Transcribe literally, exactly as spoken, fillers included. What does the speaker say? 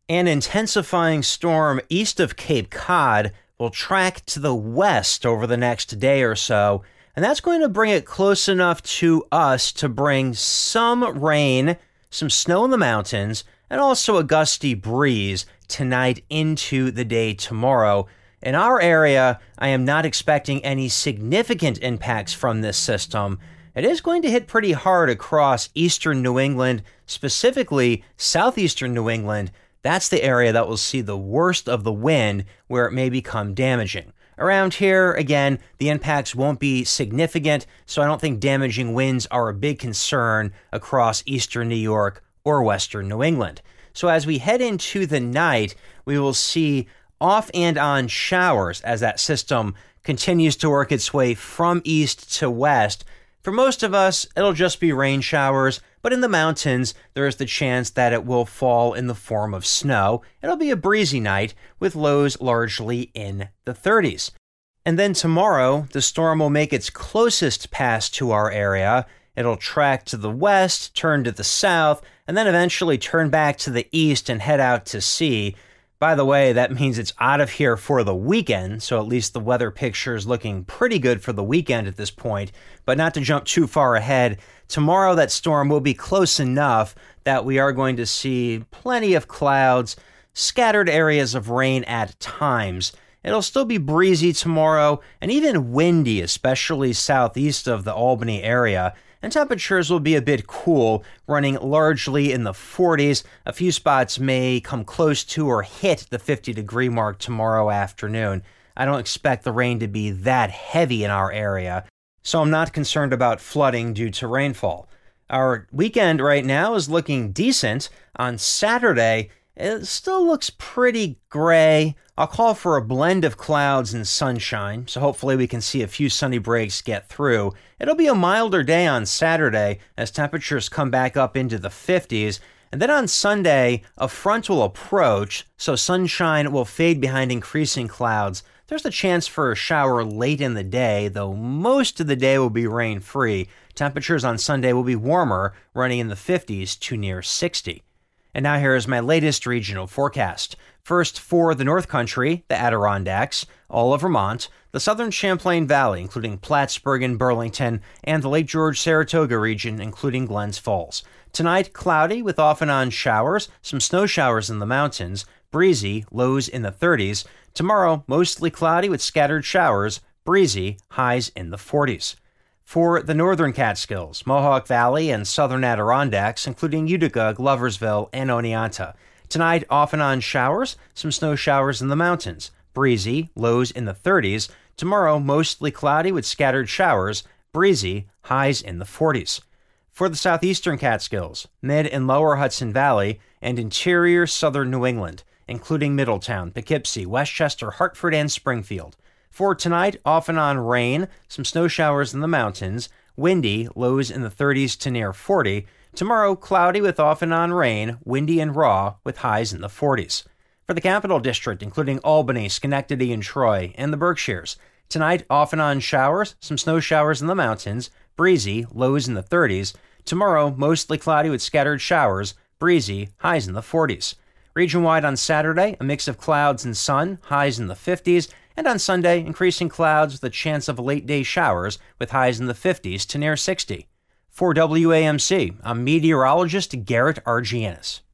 An intensifying storm east of Cape Cod will track to the west over the next day or so, and that's going to bring it close enough to us to bring some rain, some snow in the mountains, and also a gusty breeze tonight into the day tomorrow. In our area, I am not expecting any significant impacts from this system. It is going to hit pretty hard across eastern New England, specifically southeastern New England. That's the area that will see the worst of the wind, where it may become damaging. Around here, again, the impacts won't be significant, so I don't think damaging winds are a big concern across eastern New York or western New England. So as we head into the night, we will see off and on showers as that system continues to work its way from east to west. For most of us, it'll just be rain showers, but in the mountains, there is the chance that it will fall in the form of snow. It'll be a breezy night with lows largely in the thirties. And then tomorrow, the storm will make its closest pass to our area. It'll track to the west, turn to the south, and then eventually turn back to the east and head out to sea. By the way, that means it's out of here for the weekend, so at least the weather picture is looking pretty good for the weekend at this point. But not to jump too far ahead, tomorrow that storm will be close enough that we are going to see plenty of clouds, scattered areas of rain at times. It'll still be breezy tomorrow and even windy, especially southeast of the Albany area. And temperatures will be a bit cool, running largely in the forties. A few spots may come close to or hit the fifty degree mark tomorrow afternoon. I don't expect the rain to be that heavy in our area, so I'm not concerned about flooding due to rainfall. Our weekend right now is looking decent. On Saturday, it still looks pretty gray. I'll call for a blend of clouds and sunshine, so hopefully we can see a few sunny breaks get through. It'll be a milder day on Saturday as temperatures come back up into the fifties. And then on Sunday, a front will approach, so sunshine will fade behind increasing clouds. There's a chance for a shower late in the day, though most of the day will be rain-free. Temperatures on Sunday will be warmer, running in the fifties to near sixty. And now here is my latest regional forecast. First, for the North Country, the Adirondacks, all of Vermont, the southern Champlain Valley, including Plattsburgh and Burlington, and the Lake George-Saratoga region, including Glens Falls. Tonight, cloudy with off and on showers, some snow showers in the mountains, breezy, lows in the thirties. Tomorrow, mostly cloudy with scattered showers, breezy, highs in the forties. For the northern Catskills, Mohawk Valley, and southern Adirondacks, including Utica, Gloversville, and Oneonta. Tonight, off and on showers, some snow showers in the mountains, breezy, lows in the thirties. Tomorrow, mostly cloudy with scattered showers, breezy, highs in the forties. For the southeastern Catskills, mid and lower Hudson Valley, and interior southern New England, including Middletown, Poughkeepsie, Westchester, Hartford, and Springfield. For tonight, off and on rain, some snow showers in the mountains, windy, lows in the thirties to near forty. Tomorrow, cloudy with off and on rain, windy and raw, with highs in the forties. For the Capital District, including Albany, Schenectady, and Troy, and the Berkshires. Tonight, off and on showers, some snow showers in the mountains, breezy, lows in the thirties. Tomorrow, mostly cloudy with scattered showers, breezy, highs in the forties. Region-wide on Saturday, a mix of clouds and sun, highs in the fifties. And on Sunday, increasing clouds with a chance of late-day showers with highs in the fifties to near sixty. For W A M C, I'm meteorologist Garrett Argianis.